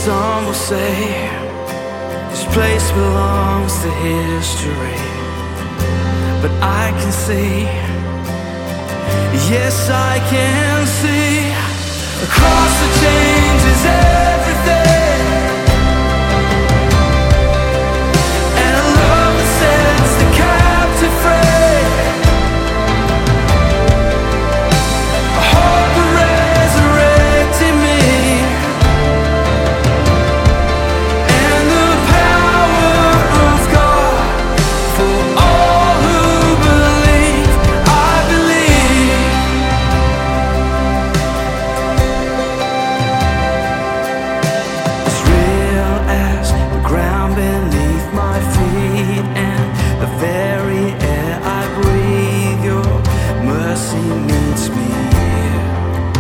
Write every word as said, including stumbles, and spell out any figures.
Some will say this place belongs to history, but I can see, yes, I can see